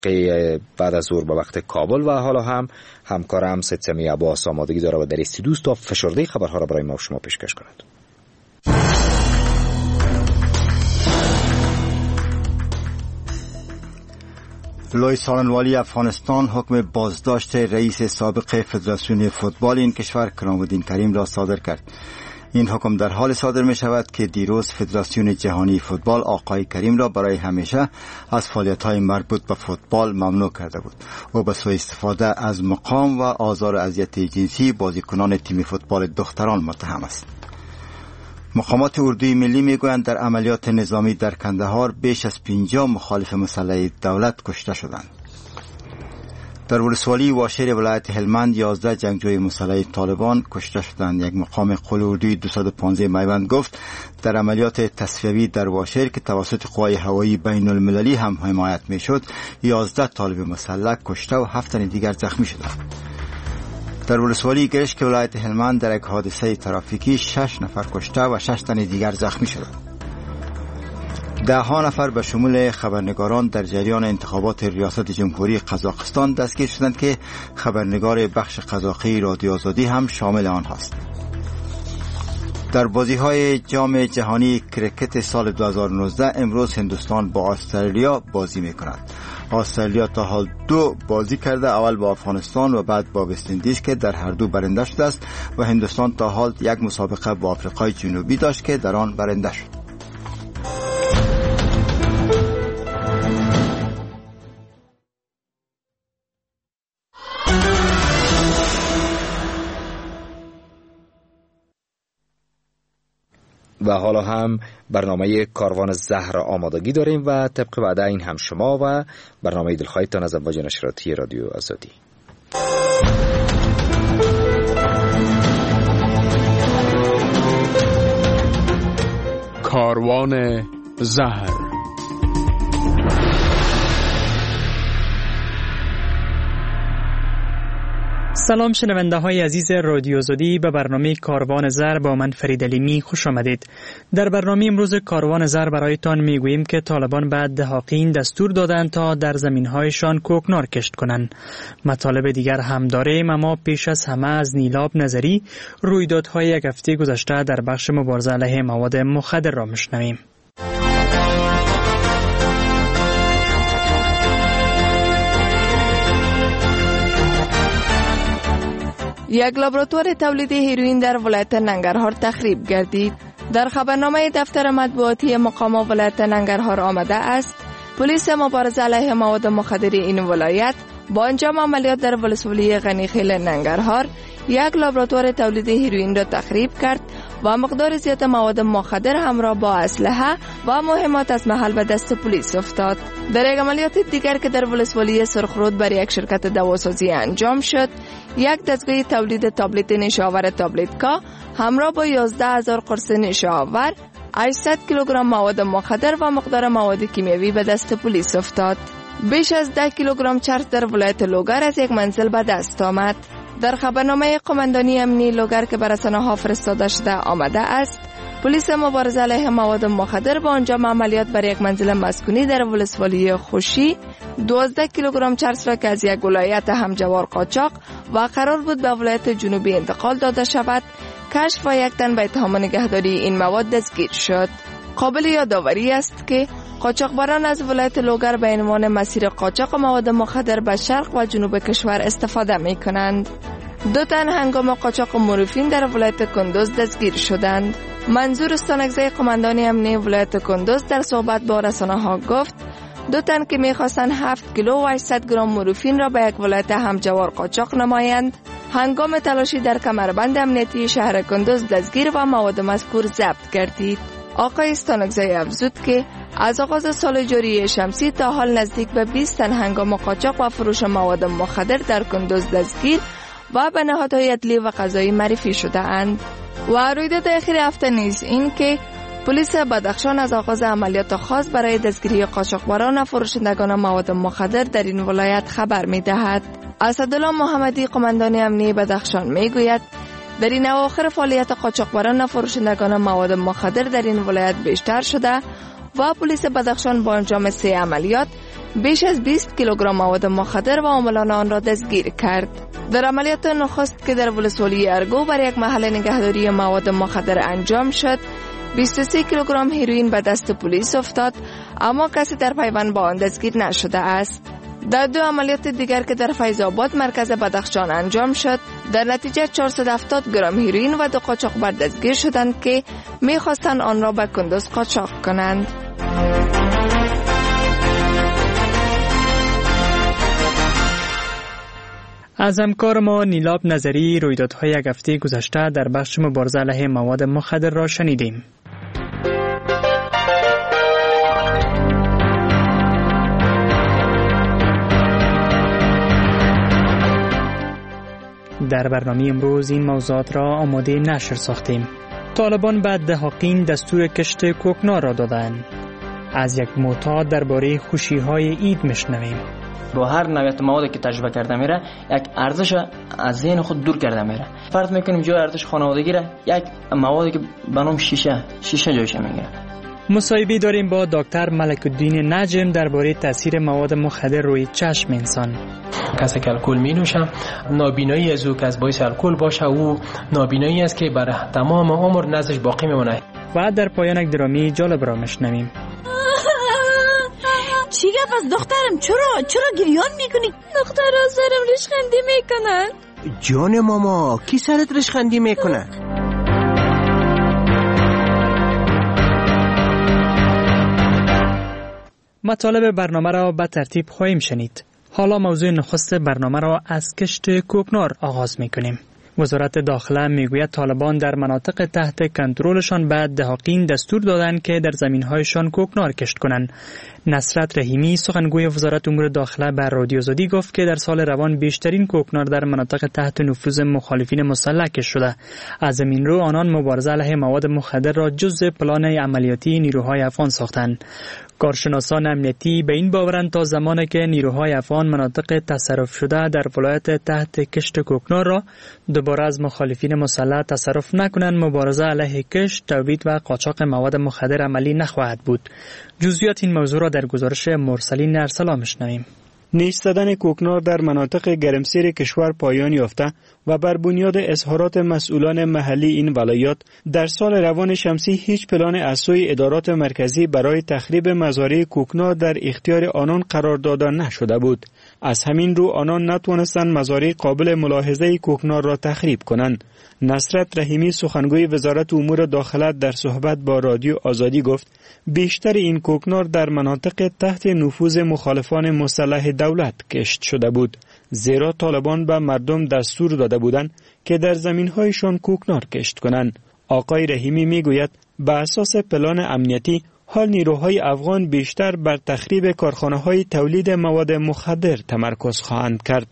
بعد از ظهر به وقت کابل و حالا هم همکارم سید سمی عباس آمادگی داره و در استودیو تا فشرده خبرها را برای ما و شما پیشکش کند. لوی سالنوالی افغانستان حکم بازداشت رئیس سابق فدراسیون فوتبال این کشور کرامالدین کریم را صادر کرد. این حکم در حال صادر می شود که دیروز فدراسیون جهانی فوتبال آقای کریم را برای همیشه از فعالیت‌های مربوط به فوتبال ممنوع کرده بود. او به سوء استفاده از مقام و آزار و اذیت جنسی بازیکنان تیم فوتبال دختران متهم است. مقامات اردوی ملی میگویند در عملیات نظامی در کندهار بیش از 50 مخالف مسلح دولت کشته شدند. در ولسوالی واشیر ولایت هلمند 11 جنگجوی مسلح طالبان کشته شدند. یک مقام قول اردوی 215 میوند گفت در عملیات تصفیوی در واشیر که توسط قوای هوایی بین المللی هم حمایت میشد 11 طالب مسلح کشته و 7 تن دیگر زخمی شدند. در ولسوالی گرشک ولایت هلمند در یک حادثه ترافیکی 6 نفر کشته و 6 تن دیگر زخمی شدند. 10 نفر به شمول خبرنگاران در جریان انتخابات ریاست جمهوری قزاقستان دستگیر شدند که خبرنگار بخش قزاقی رادیو آزادی هم شامل آنهاست. در بازی‌های جام جهانی کرکت سال 2019 امروز هندوستان با استرالیا بازی می‌کند. استرالیا تا حال 2 بازی کرده، اول با افغانستان و بعد با وست اندیز که در هر دو برنده شده است و هندوستان تا حال یک مسابقه با آفریقای جنوبی داشت که در آن برنده شد. و حالا هم برنامه کاروان زهر آمادگی داریم و طبق وعده این هم شما و برنامه دلخواهتان از امواج نشراتی رادیو آزادی. کاروان زهر. سلام شنونده های عزیز رادیو آزادی، به برنامه کاروان زر با من فرید علیمی خوش آمدید. در برنامه امروز کاروان زر برایتان میگوییم که طالبان بعد دهاقین دستور دادند تا در زمینهایشان کوکنار کشت کنند. مطالب دیگر هم داریم، اما پیش از همه از نیلاب نظری رویدادهای یک هفته گذشته در بخش مبارزه علیه مواد مخدر را میشنویم. یک لابراتوار تولید هیروئین در ولایت ننگرهار تخریب گردید. در خبرنامه دفتر مطبوعاتی مقام ولایت ننگرهار آمده است پلیس مبارزه علیه مواد مخدر این ولایت با انجام عملیات در ولسوالی غنیخیل ننگرهار یک لابراتوار تولید هیروئین را تخریب کرد و مقدار زیاد مواد مخدر همراه با اسلحه و مهمات از محل به دست پلیس افتاد. در یک عملیات دیگر که در ولسوالی سرخرود بر یک شرکت دواسازی انجام شد، یک دستگاه تولید تابلت نشاور تابلتکا همراه با 11,000 قرص نشاور، 800 کیلوگرم مواد مخدر و مقدار مواد کیمیایی به دست پلیس افتاد. بیش از 10 کیلوگرم چرس در ولایت لوگر از یک منزل به دست آمد. در خبرنامه قماندانی امنی لوگر که بر رسانه‌ها فرستاده شده آمده است پلیس مبارزه علیه مواد مخدر با انجام عملیات بر یک منزل مسکونی در ولسوالی خوشی 12 کیلوگرم چرس را که از یک ولایت همجوار قاچاق و قرار بود به ولایت جنوبی انتقال داده شود کشف و یک تن به اتهام نگهداری این مواد دستگیر شد. قابل یادآوری است که قاچاقبران از ولایت لوگر به عنوان مسیر قاچاق مواد مخدر به شرق و جنوب کشور استفاده می کنند. 2 تن هنگام قاچاق مورفین در ولایت کندوز دستگیر شدند. منظور استانگزه قماندانی امنی ولایت کندوز در صحبت با رسانه‌ها گفت 2 تن که می‌خواستند 7 کیلو و 800 گرم مورفین را به یک ولایت همجوار قاچاق نمایند هنگام تلاشی در کمربند امنیتی شهر کندوز دستگیر و مواد مذکور ضبط گردید. آقای استانگزه افزود که از آغاز سال جاری شمسی تا حال نزدیک به 20 تن هنگام قاچاق و فروش مواد مخدر در کندوز دستگیر و به نهادهای عدلی و قضایی معرفی شده اند. و رویداد اخیر هفته نیز این که پلیس بدخشان از آغاز عملیات خاص برای دستگیری قاچاقبران و فروشندگان مواد مخدر در این ولایت خبر می دهد. اسدالله محمدی قماندان امنی بدخشان می گوید در این اواخر فعالیت قاچاقبران و فروشندگان مواد مخدر در این ولایت بیشتر شده و پلیس بدخشان با انجام 3 عملیات بیش از 20 کیلوگرم مواد مخدر و عاملان آن را دستگیر کرد. در عملیات نخست که در ولسوالی ارگو بر یک محل نگهداری مواد مخدر انجام شد، 23 کیلوگرم هیروئین به دست پلیس افتاد، اما کسی در پیوند با آن دستگیر نشده است. در دو عملیات دیگر که در فیض آباد مرکز بدخشان انجام شد، در نتیجه 470 گرم هیروئین و 2 قاچاقبر دستگیر شدند که می‌خواستند آن را به کندوز قاچاق کنند. از همکار ما نیلاب نظری رویدادهای یک هفته گذشته در بخش مبارزه علیه مواد مخدر را شنیدیم. در برنامه امروز این موضوعات را آماده نشر ساختیم. طالبان بعد دهاقین دستور کشت کوکنار را دادند. از یک معتاد درباره خوشی‌های اید میشنویم. با هر نوعیت موادی که تجربه کرده میره، یک ارزش از ذهن خود دور کرده میره. فرض میکنیم جای ارزش خانوادگی را یک موادی که به نام شیشه جایش میگیره. مصاحبه داریم با دکتر ملک الدین نجم درباره تاثیر مواد مخدر روی چشم انسان. کسی که الکل می نوشه، نابینایی از او که از باعث الکل باشه، او نابینایی است که برای تمام عمر نزدش باقی میمونه. و در پایان یک درامی جالب را میشنویم. چی گپ از دخترم؟ چرا گریان میکنی؟ دخترها سرم ریشخندی میکنن. جان ماما، کی سرت ریشخندی میکنه؟ مطالب برنامه را به ترتیب خواهیم شنید. حالا موضوع نخست برنامه را از کشت کوکنار آغاز میکنیم. وزارت داخله میگوید طالبان در مناطق تحت کنترلشان بعد دهاقین دستور دادند که در زمینهایشان کوکنار کشت کنند. نصرت رحیمی سخنگوی وزارت امور داخله بر رادیو آزادی گفت که در سال روان بیشترین کوکنار در مناطق تحت نفوذ مخالفین مسلح کشت شده. از زمین رو آنان مبارزه علیه مواد مخدر را جزء پلان عملیاتی نیروهای افغان ساختند. کارشناسان امنیتی به این باورند تا زمانی که نیروهای افغان مناطق تصرف شده در ولایت تحت کشت کوکنار را دوباره از مخالفین مسلح تصرف نکنند، مبارزه علیه کشت، تولید و قاچاق مواد مخدر عملی نخواهد بود. جزئیات این موضوع را در گزارش مرسلین ارسلا میشنویم. نیش زدن کوکنار در مناطق گرمسیر کشور پایان یافته و بر بنیاد اظهارات مسئولان محلی این ولایات در سال روان شمسی هیچ پلان از سوی ادارات مرکزی برای تخریب مزارع کوکنار در اختیار آنان قرار داده نشده بود. از همین رو آنان نتوانستند مزارع قابل ملاحظه کوکنار را تخریب کنند. نصرت رحیمی سخنگوی وزارت امور داخله در صحبت با رادیو آزادی گفت بیشتر این کوکنار در مناطق تحت نفوذ مخالفان مسلح دولت کشت شده بود، زیرا طالبان به مردم دستور داده بودند که در زمین‌هایشان کوکنار کشت کنند. آقای رحیمی میگوید به اساس پلان امنیتی حال نیروهای افغان بیشتر بر تخریب کارخانه‌های تولید مواد مخدر تمرکز خواهند کرد.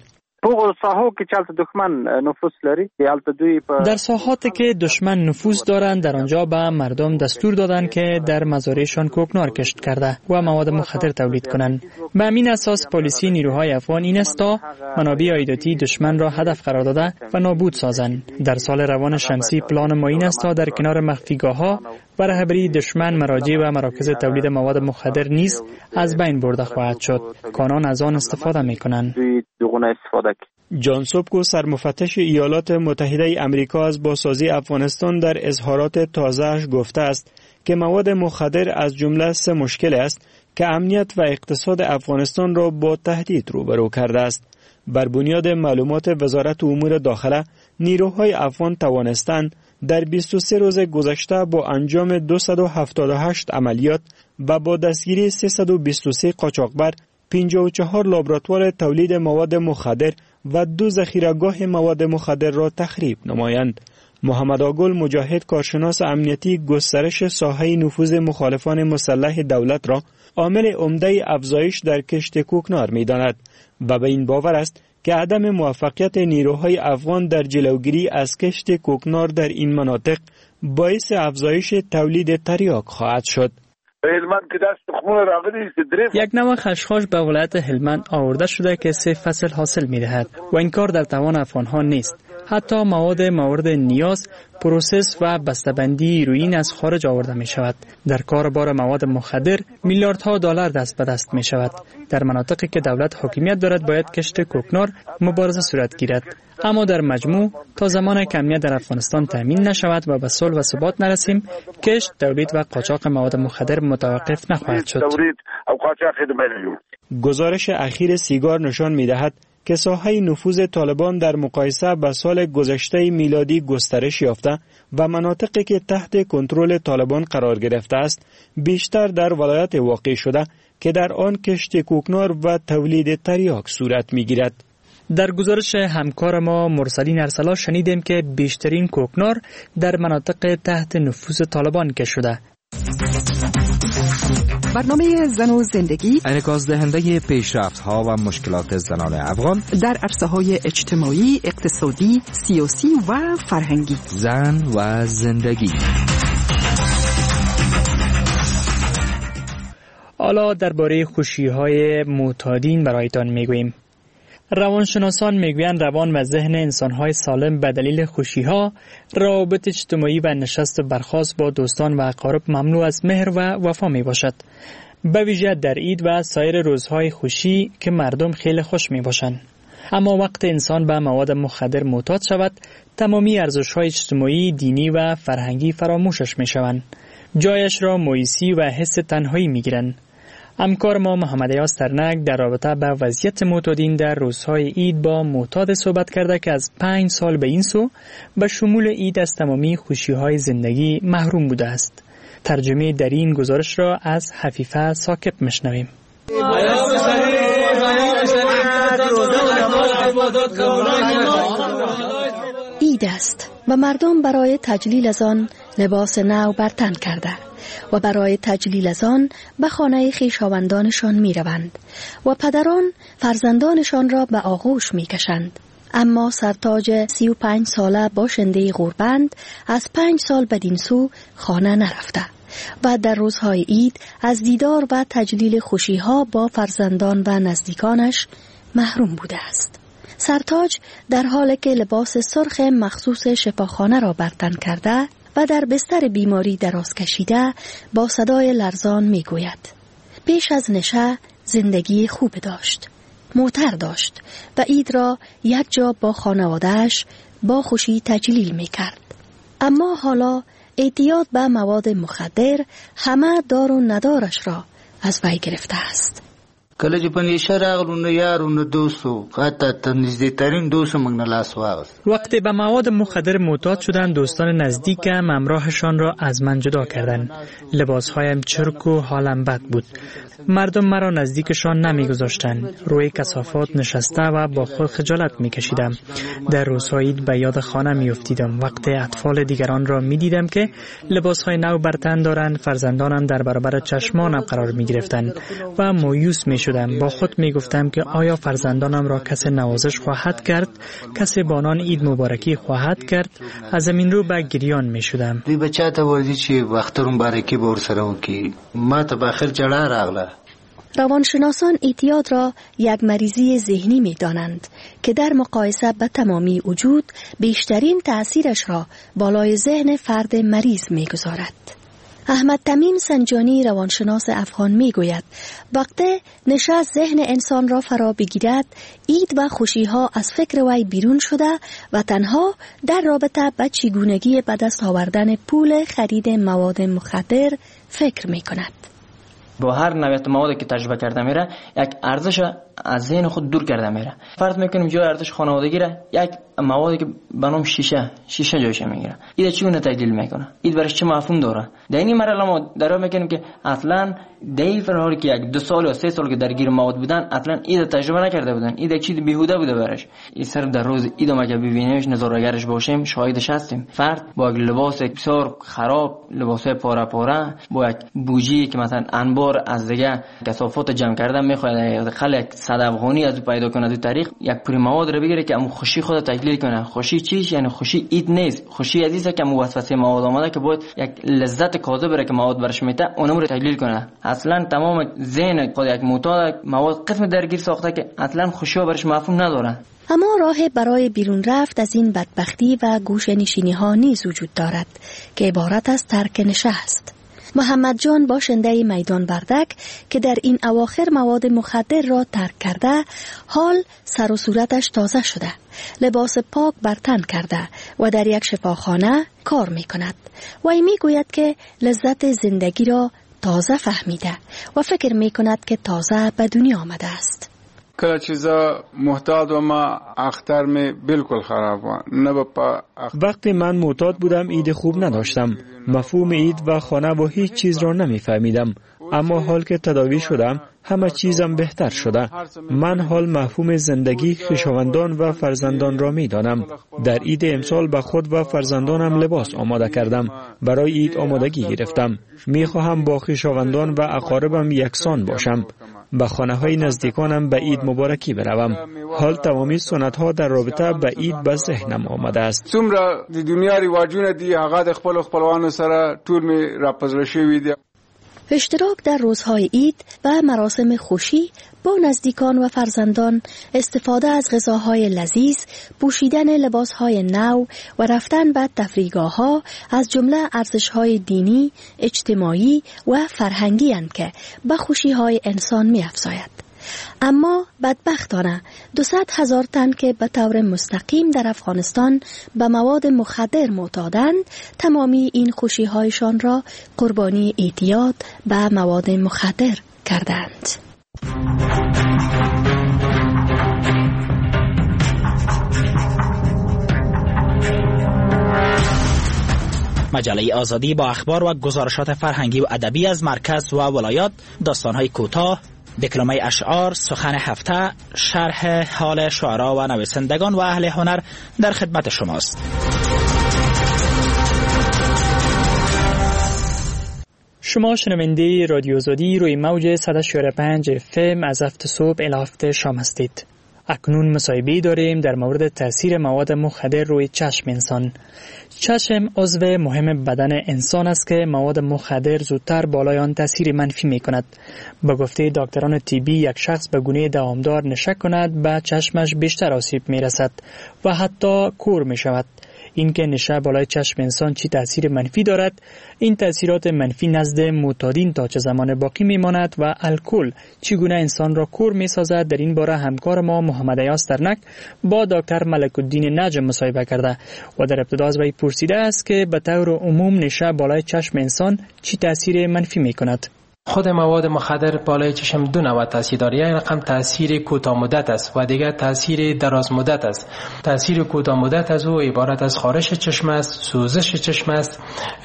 در ساحاتی که دشمن نفوذ دارند در آنجا به مردم دستور دادند که در مزارعشان کوکنار کشت کرده و مواد مخدر تولید کنند. به همین اساس پلیسی نیروهای افغان این است تا منابع عایداتی دشمن را هدف قرار داده و نابود سازند. در سال روان شمسی پلان ما این است تا در کنار مخفیگاه‌ها و رهبری دشمن مراجع و مراکز تولید مواد مخدر نیز از بین برده خواهد شد. کانان از آن استفاده می‌کنند. جان سوبکو سرمفتش ایالات متحده امریکا از بازسازی افغانستان در اظهارات تازه‌اش گفته است که مواد مخدر از جمله 3 مشکل است که امنیت و اقتصاد افغانستان را با تهدید روبرو کرده است. بر بنیاد معلومات وزارت امور داخله، نیروهای افغان توانستند در 23 روز گذشته با انجام 278 عملیات و با دستگیری 323 قاچاقبر، 54 لابراتوار تولید مواد مخدر و 2 ذخیره‌گاه مواد مخدر را تخریب نمایند. محمد آگل مجاهد کارشناس امنیتی گسترش ساحه نفوذ مخالفان مسلح دولت را عامل عمده افزایش در کشت کوکنار می‌داند و به این باور است که عدم موفقیت نیروهای افغان در جلوگیری از کشت کوکنار در این مناطق باعث افزایش تولید تریاک خواهد شد. یک نوع خشخاش به ولایت هلمند آورده شده که 3 فصل حاصل می دهد و این کار در توان افغانها نیست. حتی مواد مورد نیاز، پروسس و بسته‌بندی هیروئین از خارج آورده می شود. در کاربار مواد مخدر میلیاردها دلار دست به دست می شود. در مناطقی که دولت حاکمیت دارد باید کشت کوکنار مبارزه صورت گیرد. اما در مجموع تا زمان که امنیت در افغانستان تامین نشود و به صلح و ثبات نرسیم، کشت، تولید و قاچاق مواد مخدر متوقف نخواهد شد. گزارش اخیر سیگار نشان می‌دهد که ساحه نفوذ طالبان در مقایسه با سال گذشته میلادی گسترش یافته و مناطقی که تحت کنترل طالبان قرار گرفته است بیشتر در ولایت واقع شده که در آن کشت کوکنار و تولید تریاک صورت می‌گیرد. در گزارش همکار ما مرسلین ارسلا شنیدیم که بیشترین کوکنار در مناطق تحت نفوذ طالبان کشت شده. برنامه زن و زندگی انعکاس دهنده پیشرفت‌ها و مشکلات زنان افغان در عرصه‌های اجتماعی، اقتصادی، سیاسی و فرهنگی. زن و زندگی. حالا درباره خوشی‌های معتادین برایتان میگوییم. روانشناسان میگویند روان و ذهن انسان‌های سالم به دلیل خوشی‌ها، روابط اجتماعی و نشست و برخاست با دوستان و اقارب مملو از مهر و وفا میباشد. به ویژه در عید و سایر روزهای خوشی که مردم خیلی خوش میباشند. اما وقت انسان به مواد مخدر معتاد شود، تمامی ارزش‌های اجتماعی، دینی و فرهنگی فراموشش میشوند. جایش را مویسی و حس تنهایی میگیرند. همکار ما محمد یاس ترنک در رابطه با وضعیت معتادین در روزهای عید با معتاد صحبت کرده که از 5 سال به این سو به شمول عید از تمامی خوشی‌های زندگی محروم بوده است. ترجمه در این گزارش را از حفیفه ساکب میشنویم. عید است و مردم برای تجلیل از آن لباس نو بر تن کرده و برای تجلیل از آن به خانه خویشاوندانشان می روند و پدران فرزندانشان را به آغوش می کشند. اما سرتاج 35 ساله باشنده غوربند از 5 سال بدین سو خانه نرفته و در روزهای عید از دیدار و تجلیل خوشیها با فرزندان و نزدیکانش محروم بوده است. سرتاج در حالی که لباس سرخ مخصوص شفاخانه را بر تن کرده و در بستر بیماری دراز کشیده با صدای لرزان می گوید: پیش از نشه زندگی خوب داشت، معطر داشت و عید را یک جا با خانواده‌اش با خوشی تجلیل می کرد. اما حالا اعتیاد به مواد مخدر همه دار و ندارش را از وی گرفته است. کله چې په نشه راغلو نو یارو نو دوستو حتی تر نږدېترین دوست موږ نه لاس واغست. وقتی به مواد مخدر معتاد شدند دوستان نزدیکم همراهشان را از من جدا کردند. لباسهایم چرک و حالم بد بود. مردم مرا نزدیکشان نمیگذاشتند. روی کثافات نشسته و با خود خجالت میکشیدم. در روزهای عید به یاد خانه میافتیدم. وقتی اطفال دیگران را میدیدم که لباسهای نو بر تن دارند، فرزندانم در برابر چشمانم قرار میگرفتند و مایوس میشدم. با خود میگفتم که آیا فرزندانم را کسی نوازش خواهد کرد، کسی با آنان عید مبارکی خواهد کرد. از زمین رو به گریان میشدم. دوی بچا ته ورځي چې وخترون بارکی به ورسره وکړي ما ته به آخر جړا راغله. روانشناسان اعتیاد را یک مریضی ذهنی می دانند که در مقایسه به تمامی وجود بیشترین تأثیرش را بالای ذهن فرد مریض می گذارد. احمد تمیم سنجانی روانشناس افغان می گوید وقتی نشه ذهن انسان را فرا بگیرد، عید و خوشیها از فکر وی بیرون شده و تنها در رابطه به چگونگی به دست آوردن پول خرید مواد مخدر فکر می کند. با هر نوعیت موادی که تجربه کرده میره یک ارزش از ذهن خود دور کرده میره. فرض میکنیم جای ارزش خانوادگی را یک موادی که به نام شیشه جایش میگیره. این چگونه تجلیل میکنه؟ این برش چه مفهوم داره؟ در این مرحله ما درو میکنیم که اصلا در حالی که یک 2 سال یا 3 سال که درگیر مواد بودن اصلا این تجربه نکرده بودن. این یک چیز بیهوده بوده برش. این سر در روز عید ما که ببینیمش نظاره‌گرش باشیم شاهدش هستیم. فرد با لباس بسیار خراب، لباس پاره با یک بوجی که مثلا انبار از دیگه کثافات جمع کردن میخواد خلق 100 افغانی از پیدا کنه تو طریق، یک پوری مواد رو بگیره که امو خوشی خود تجلیل کنه. خوشی چیش؟ یعنی خوشی اید نیست. خوشی عزیزه که امو وسوسه مواد آمده که باید یک لذت کاذب را که مواد برش میته اونم رو تجلیل کنه. اصلا تمام ذهن خود یک معتاد مواد قسم درگیر ساخته که اصلا خوشی برش مفهوم نداره. اما راه برای بیرون رفت از این بدبختی و گوشه‌نشینی ها نیز وجود دارد که عبارت از ترک نشه است. محمد جان باشنده میدان بردک که در این اواخر مواد مخدر را ترک کرده، حال سر و صورتش تازه شده، لباس پاک بر تن کرده و در یک شفاخانه کار می کند. وی می گوید که لذت زندگی را تازه فهمیده و فکر می کند که تازه به دنیا آمده است. کله چیزا محتاط و ما اختر می بالکل خراب و نه با وقتی من معتاد بودم عید خوب نداشتم، مفهوم عید و خانه و هیچ چیز را نمیفهمیدم. اما حال که تداوی شدم همه چیزم بهتر شده. من حال مفهوم زندگی، خویشاوندان و فرزندان را میدانم. در عید امسال به خود و فرزندانم لباس آماده کردم. برای عید آمادگی گرفتم. میخواهم با خویشاوندان و اقاربم یکسان باشم. به خانه های نزدیکانم به عید مبارکی بروم. حال تمامی سنت ها در رابطه به عید به ذهنم آمده است. څومره د دنیا رواجونه دي هغه د خپل خپلوانو سره ټول می راپزړه شوی دي. اشتراک در روزهای عید و مراسم خوشی با نزدیکان و فرزندان، استفاده از غذاهای لذیذ، پوشیدن لباسهای نو و رفتن به تفریحگاه‌ها از جمله ارزش‌های دینی، اجتماعی و فرهنگی اند که به خوشی‌های انسان می‌افزاید. اما بدبختانه 200,000 تن که به طور مستقیم در افغانستان به مواد مخدر معتادند، تمامی این خوشی‌هایشان را قربانی اعتیاد به مواد مخدر کردند. مجله آزادی با اخبار و گزارشات فرهنگی و ادبی از مرکز و ولایات، داستان‌های کوتاه، دکلمه اشعار، سخن هفته، شرح حال شعرا و نویسندگان و اهل هنر در خدمت شماست. شما شنونده رادیو آزادی روی موج 104.5 FM از هفت صبح الی هفت شام هستید. اکنون مصاحبه داریم در مورد تاثیر مواد مخدر روی چشم انسان. چشم عضو مهم بدن انسان است که مواد مخدر زودتر بالای آن تاثیر منفی می کند. به گفته دکتران طبی، یک شخص به گونه دوامدار نشه کند به چشمش بیشتر آسیب می رسد و حتی کور می شود. این که نشه بالای چشم انسان چی تاثیر منفی دارد، این تاثیرات منفی نزد معتادین تا چه زمان باقی میماند و الکل چگونه انسان را کور میسازد، در این باره همکار ما محمد ایاز ترنک با دکتر ملک الدین نجم مصاحبه کرده و در ابتدا از وی پرسیده است که به طور عموم نشه بالای چشم انسان چی تاثیر منفی میکند. خود مواد مخدر بالای چشم دو نوع تاثیر داره. یک رقم تاثیر کوتاه مدت است و دیگر تاثیر دراز مدت است. تاثیر کوتاه مدت از او عبارت از خارش چشم است، سوزش چشم است،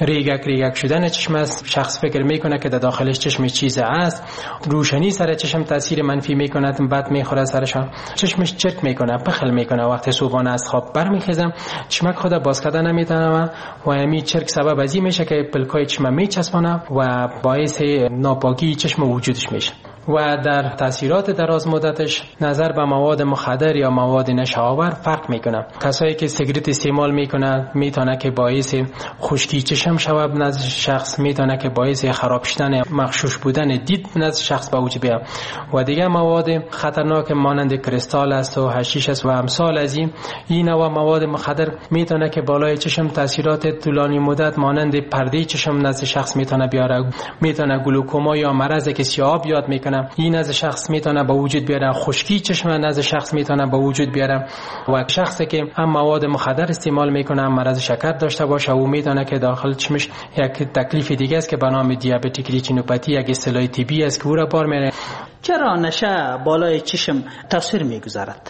ریگک شدن چشم است. شخص فکر میکنه که در داخلش چشم چیز است. روشنی سر چشم تاثیر منفی میکنه، بعد میخوره سرشان، چشمش چرک میکنه، پخل میکنه. وقتی صبحانه از خواب برمیخیزم چشمک خود باز کردن نمیتونه و همین چرک سبب ازی میشه که پلکای چشم میچسبونه و باعث ناپاکی چشم وجودش میشه. و در تاثیرات دراز مدتش نظر به مواد مخدر یا مواد نشه‌آور فرق میکنه. کسایی که سیگرت استعمال میکنه میتونه که باعث خشکی چشم شود نزد شخص، میتونه که باعث خراب شدن مغشوش بودن دید نزد شخص به وجود بیاد. و دیگه مواد خطرناک مانند کریستال است و حشیش است و امثال از این نوع مواد مخدر میتونه که بالای چشم تاثیرات طولانی مدت مانند پرده چشم نزد شخص میتونه بیاره. میتونه گلوکوما یا مرض که سیاه یاد میکنه این از شخص میتونه به وجود بیاره. خشکی چشم از شخص میتونه به وجود بیاره. و شخصی که هم مواد مخدر استعمال میکنه هم مرض شکر داشته باشه او میتونه که داخل چشمش یک تکلیف دیگه است که به نام دیابتیک ریتینوپاتی، یک اصطلاح طبی است که او را بار میره. چرا نشه بالای چشم تاثیر میگذارد؟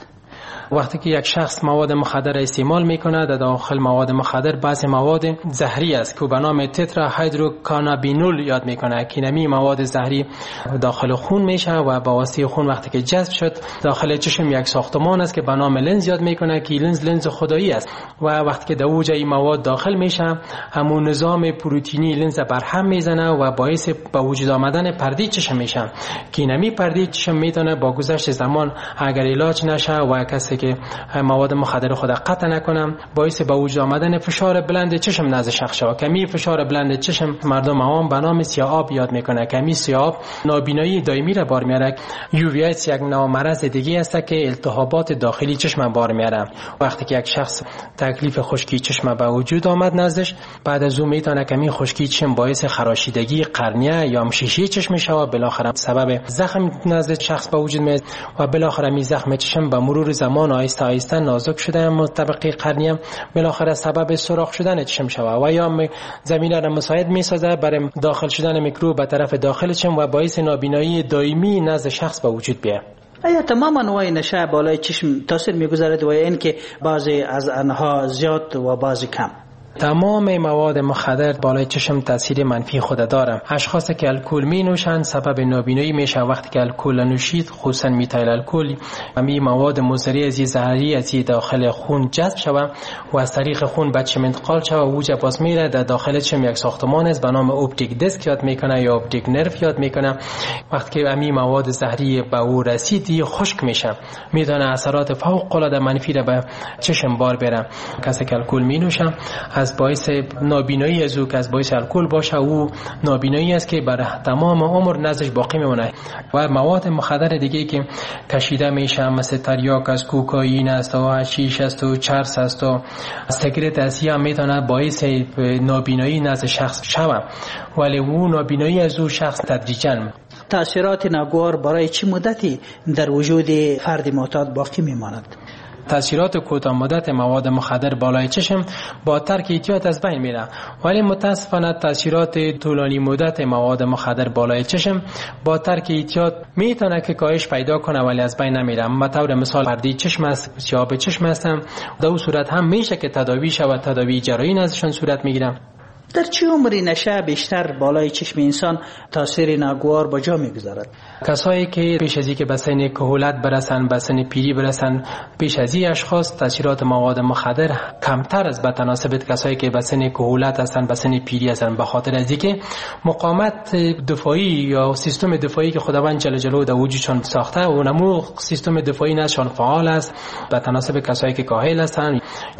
وقتی که یک شخص مواد مخدر استعمال میکنه، در داخل مواد مخدر بعضی مواد زهری است که به نام تترا هیدروکانابینول یاد میکنه که نمی مواد زهری داخل خون میشه و با واسطه خون وقتی که جذب شد داخل چشم یک ساختمان است که به نام لنز یاد میکنه که لنز خدایی است و وقتی که در اوج این مواد داخل میشه همون نظام پروتئینی لنز برهم میزنه و باعث به وجود آمدن پرده چشم میشه که نمی پرده چشم میتونه با گذشت زمان اگر علاج نشه و کسی که مواد مخدر خود قطع نکنه باعث به وجود آمدن فشار بلند چشم نزد شخص شود. کمی فشار بلند چشم مردم عوام به نام سیاه‌آب یاد میکنه. کمی سیاه‌آب نابینایی دائمی را بار میاره. UVS یک نوع مرض دیگه است که التهابات داخلی چشم بار میاره. وقتی که یک شخص تکلیف خشکی چشم به وجود آمد نزدش، بعد از اون میتونه کمی خشکی چشم باعث خراشیدگی قرنیه یا شیشه چشم شود، بالاخره سبب زخم نزد شخص به وجود میاد و بالاخره می زخم چشم به مرور زمان آهسته آهسته نازک شده طبقه قرنیه بالاخره سبب سوراخ شدن چشم شود و یا زمینه را مساعد میسازه برای داخل شدن میکروب به طرف داخل چشم و باعث نابینایی دائمی نزد شخص به وجود بیاد. آیا تمام انواع نشه بالای چشم تاثیر میگذارد و یا اینکه بعضی از آنها زیاد و بعضی کم؟ تمام مواد مخدر بالای چشم تاثیر منفی خود داره. اشخاصی که الکل می نوشند سبب نابینایی میشه. وقتی که الکل نوشید خصوصا میتایل الکل همین مواد مضر از زهری از داخل خون جذب شود و از طریق خون به چشم انتقال شود و اوج باز میره در داخل چشم یک ساختمان است به نام اپتیک دیسک یاد میکنه یا اپتیک نرو یاد میکنه. وقتی که همین مواد زهری به او رسید خشک میشه میتونه اثرات فوق العاده منفی را به چشم بار بره. کسی که الکل می نوشه از باعث نابینایی از او که از باعث الکل باشه او نابینایی است که برای تمام عمر نزدش باقی میمونه. و مواد مخدر دیگه که کشیده میشه مثل تریاک است، کوکائین است و حشیش است و چرس است و سیگارت است هم میتونه باعث نابینایی نزد شخص شود ولی او نابینایی از او شخص تدریجاً. تأثیرات ناگوار برای چه مدتی در وجود فرد معتاد باقی میماند؟ تأثیرات کوتاه مدت مواد مخدر بالای چشم با ترک احتیاط از بین میره ولی متاسفانه تأثیرات طولانی مدت مواد مخدر بالای چشم با ترک احتیاط میتونه که کاهش پیدا کنه ولی از بین نمیره. به طور مثال پرده چشم است، سیاه‌آب چشم هستم در اون صورت هم میشه که تداوی شود، تداوی جراحی ازشون صورت میگیره. در چه عمری نشه بیشتر بالای چشم انسان تاثیر ناگوار با جا میگذارد؟ کسایی که پیش از اینکه به سن کهولت برسن، به سن پیری برسن، پیش از این اشخاص تاثیرات مواد مخدر کمتر از به تناسب کسایی که به سن کهولت هستن، به سن پیری هستن، به خاطر از اینکه مقاومت دفاعی یا سیستم دفاعی که خداوند جل جلاله در وجودشون ساخته و نمو سیستم دفاعی نشان فعال است به تناسب کسایی که کاهل هستن،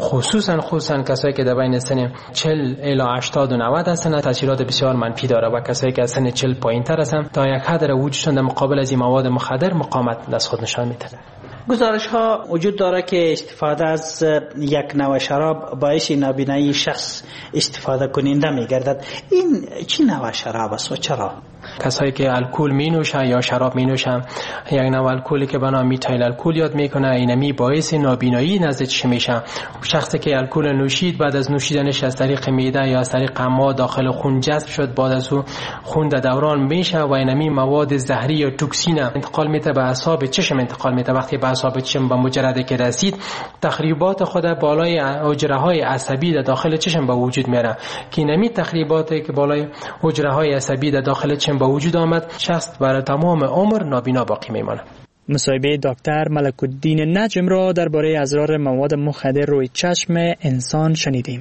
خصوصا کسایی که در بین سن 40 الی 80 و 90 هستن تاثیرات بسیار منفی داره و کسایی که سن 40 پایین‌تر هستن تا یک حد وجودشون در مقابل از این مواد مخدر مقاومت از خود نشان میده. گزارش ها وجود داره که استفاده از یک نوع شراب باعث نابینایی شخص استفاده کننده میگردد. این چه نوع شراب است و چرا؟ کسایی که الکل می نوشن یا شراب می نوشن یک نوع الکلی که به نام میتایل الکل یاد میکنه اینمی باعث نابینایی نزد چشم میشه. شخصی که الکل نوشید بعد از نوشیدنش از طریق معده یا از طریق امعاء داخل خون جذب شد، بعد از اون خون در دوران میشه و اینمی مواد زهری یا توکسین انتقال میده به اعصاب چشم انتقال میده. وقتی به اعصاب چشم به مجرد که رسید تخریبات خود بالای حجره های عصبی در داخل چشم به وجود میاره که اینمی تخریباتی که بالای حجره های عصبی در داخل چشم با وجود آمد شخص برای تمام عمر نابینا باقی میمانه. مصاحبه دکتر ملک الدین نجم را درباره اضرار مواد مخدر روی چشم انسان شنیدیم.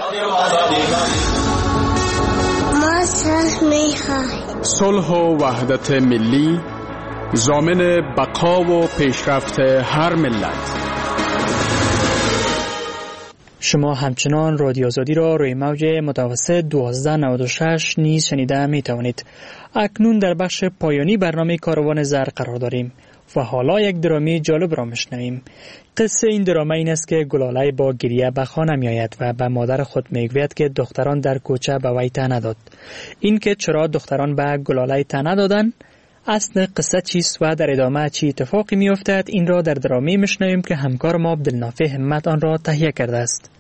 ما صلح میخواهیم. صلح و وحدت ملی ضامن بقا و پیشرفت هر ملت. شما همچنان رادیو آزادی را روی موج متوسط 1296 نیز شنیده می توانید. اکنون در بخش پایانی برنامه کاروان زر قرار داریم و حالا یک درامی جالب را میشنویم. قصه این درامه این است که گلاله با گریه به خانه می آید و به مادر خود میگوید که دختران در کوچه به وی ته نداد. این که چرا دختران به گلاله ته ندادند، اصل قصه چیست و در ادامه چی اتفاقی می افتد، این را در درامی میشنویم که همکار ما عبدالنافع همت آن را تهیه کرده است.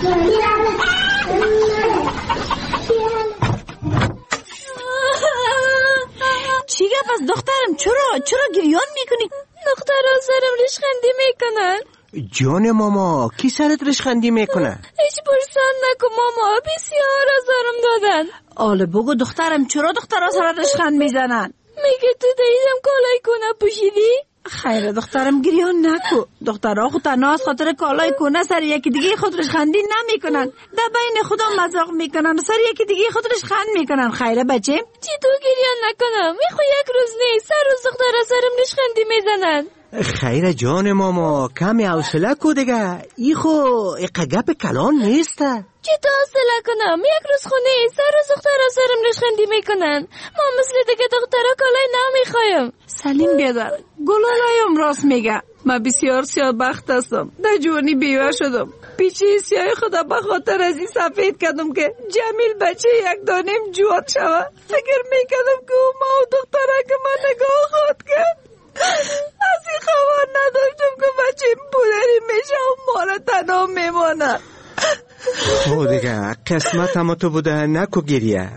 چی گپ است دخترم؟ چرا گریان میکنی؟ دخترها سرم ریشخندی میکنن. جان ماما کی سرت ریشخندی میکنه؟ هیچ پرسان نکن ماما، بسیار آزارم دادن. آله بگو دخترم چرا دخترها سرت ریشخند میزنن؟ میگه تو دیدم کالای کنه پوشیدی؟ خیره دخترم گریان نکو. دخترها خود تنها از خاطر کالای کنه سر یکی دیگه خود ریشخندی نمیکنن، در بین خدا مذاق میکنن و سر یکی دیگه خود ریشخند میکنن. خیره بچه؟ چی تو گریان نکنم؟ میخوا یک روز نیست، سر روز دخترها سرم ریشخندی میزنن. خیره جان ماما کمی حوصله کو دیگه، ای خو گپ کلان نیسته. چی تو حوصله کنم؟ یک روز خونه سر روز دخترها سرم ریشخندی میکنن. ما مثل دیگه دخترها کالای نمیخوایم. سلیم بیادر گلالایم راست میگه. من بسیار سیاه بخت هستم، در جوانی بیوه شدم. پیچه سیاه خدا به خاطر از این سفید کردم که جمیل بچه یک دانیم جواد شود. فکر میکردم که او ما و دختره که من نگاه خود کرد. از این خبر نداشتم که بچه پودری میشه و ما را تنها میمانه. خب دیگه قسمت هم تو بوده، نکو گریه.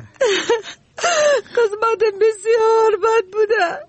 قسمت بسیار بد بوده.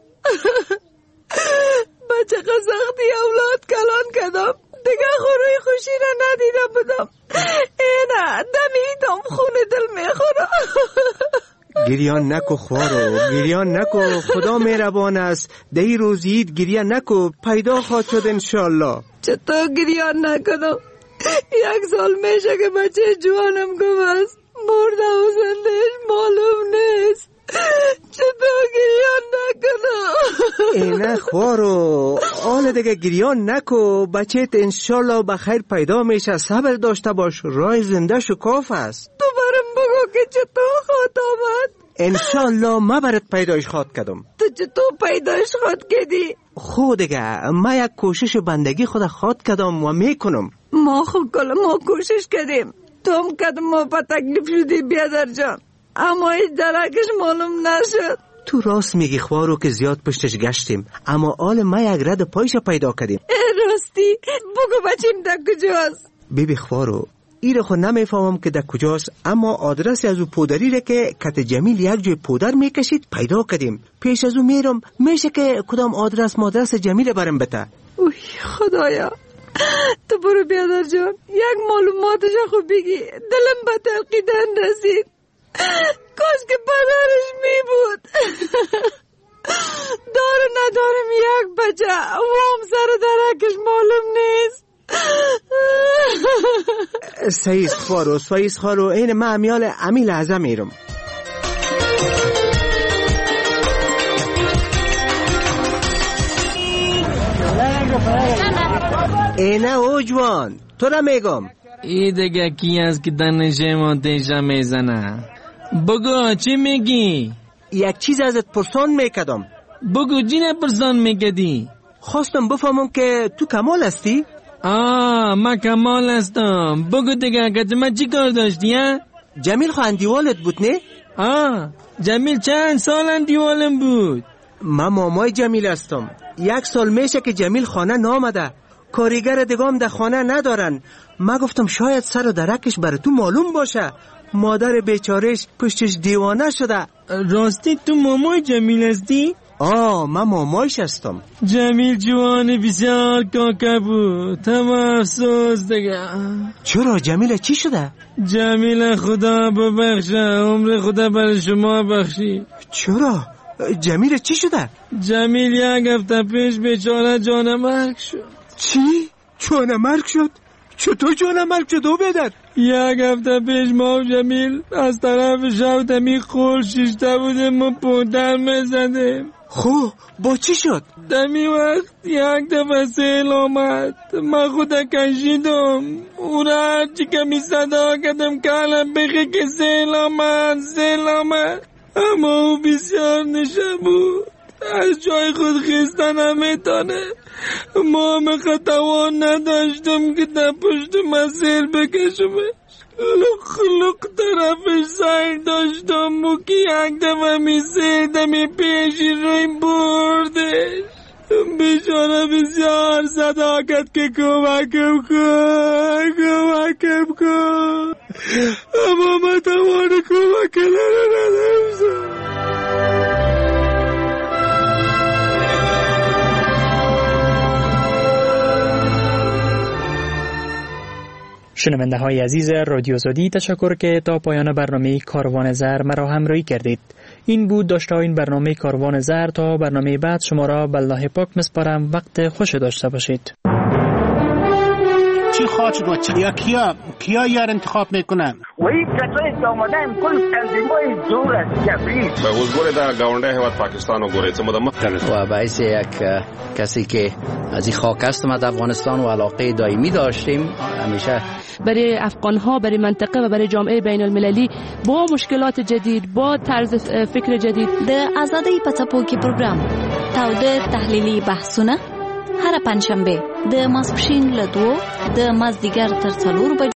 بچه سختی اولاد کلان کردم، دیگه خوروی خوشی را ندیده بودم. اینه دمیدم خون دل میخوره. گریان نکو خوارو، گریان نکو، خدا مهربان است. دی روزید گریه نکو، پیدا خواهد شد انشالله. چطور گریان نکنم؟ یک سال میشه که بچه جوانم گم است، مرده و زندهش معلوم نیست. چطور گریان نکنم؟ اینه خوارو، آل دیگه گریان نکو، بچهت انشالله بخیر پیدا میشه. صبر داشته باش، راه زنده شکاف است. تو برم بگو که چطور خواهد آمد؟ انشالله ما برات پیدایش خواهد کردم. تو چطور پیدایش خواهد کردی؟ خود دیگه ما یک کوشش بندگی خود خواهد کردم و میکنم. ما خوب کلا ما کوشش کردیم، تو هم کدم ما پا تکلیف شدی بیادر جان، اما هیچ درکش معلوم نشد. تو راست میگی خوارو که زیاد پشتش گشتیم، اما آل ما یک رد پایش پیدا کردیم. راستی بگو بچیم در کجاست؟ بیبی خوارو ایره خود نمیفهمم که در کجاست، اما آدرس از او پودری را که کت جمیل یک جای پودر میکشید پیدا کردیم. پیش از او میرم، میشه که کدام آدرس مادرس جمیل برم بته. اوی خدایا، تو برو بیادر جان، یک معلوماتش خوب بگی، دلم به تلقیدن رسید. کاش که پدرش می بود. داره ندارم یک بچه وام سر درکش معلوم نیست. سعیز خوارو این ما امیال امی لحظه میرم. اینه او جوان تو را میگم. ای دیگه کی است که دنشه مانتیشا میزنه؟ بگو چی میگی؟ یک چیز ازت پرسان میکدم. بگو جینه پرسان میکدی؟ خواستم بفهمم که تو کمال هستی؟ من کمال هستم. بگو دیگه که من چی کار داشتی ها؟ جمیل خو اندیوالت بود نه؟ جمیل چند سال اندیوالم بود؟ من مامای جمیل هستم. یک سال میشه که جمیل خانه نامده، کاریگر دیگام در خانه ندارن. ما گفتم شاید سر و درکش بر تو معلوم باشه. مادر بیچارش پشتش دیوانه شده. راستی تو مامای جمیل هستی؟ من مامایش هستم. جمیل جوان بسیار کاکا بود، تمام افسوس دیگه. چرا جمیل چی شده؟ جمیل خدا ببخشه، عمر خدا بر شما بخشی. چرا؟ جمیل چی شده؟ جمیل یک هفته پیش بیچاره جانمرگ شد. چی؟ جانمرگ شد؟ چطور جانمرگ شد او بدر؟ یک هفته پیش ما و جمیل از طرف شودمی خور شیشته بودیم و پودر میزدیم. خب با چی شد؟ دمی وقت یک دفعه سیل آمد، من خودم کشیدم، او را هرچی کمی صدا کردم که الان بخی که سیل آمد، اما او بسیار نشه بود، از جای خود خیستن نمیتانه. ما توان نداشتم که در پشت مسیر بکشمش. لق طرفش سر داشتم و که یک دفعه می پیشی روی بردش. بیچاره بسیار صداقت که کمکم کن اما من توان کمک ندارم. شنونده های عزیز رادیو آزادی، تشکر که تا پایان برنامه کاروان زر مرا همراهی کردید. این بود داشته این برنامه کاروان زر. تا برنامه بعد شما را به الله پاک میسپارم. وقت خوش داشته باشید. چی خواهد شد یا کیا یار انتخاب میکنن و این کسایی که آمدن کل تنظیمای زور است جبری به وزگوری در گاونده هواد پاکستان و گوری چه مدام و باعث یک کسی که از این خاک هستم از افغانستان و علاقه دائمی داشتیم همیشه برای افغانها، برای منطقه و برای جامعه بین المللی با مشکلات جدید، با طرز فکر جدید. د آزادۍ په څپو کې پروګرام تاوده تحلیلي بحثونه هر پنځشنبه د ماسپښین له 2 د مازدیګر تر 4 بجو